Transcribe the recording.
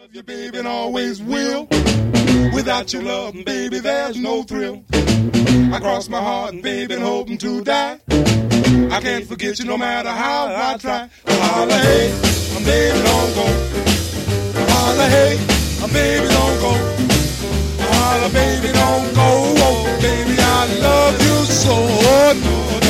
You, baby, and always will. Without your love, baby, there's no thrill. I cross my heart, and baby, and hoping to die. I can't forget you no matter how I try. Holla, hey, baby, don't go. Holla, hey, baby, don't go. Holla, baby, don't go. Oh, baby, I love you so.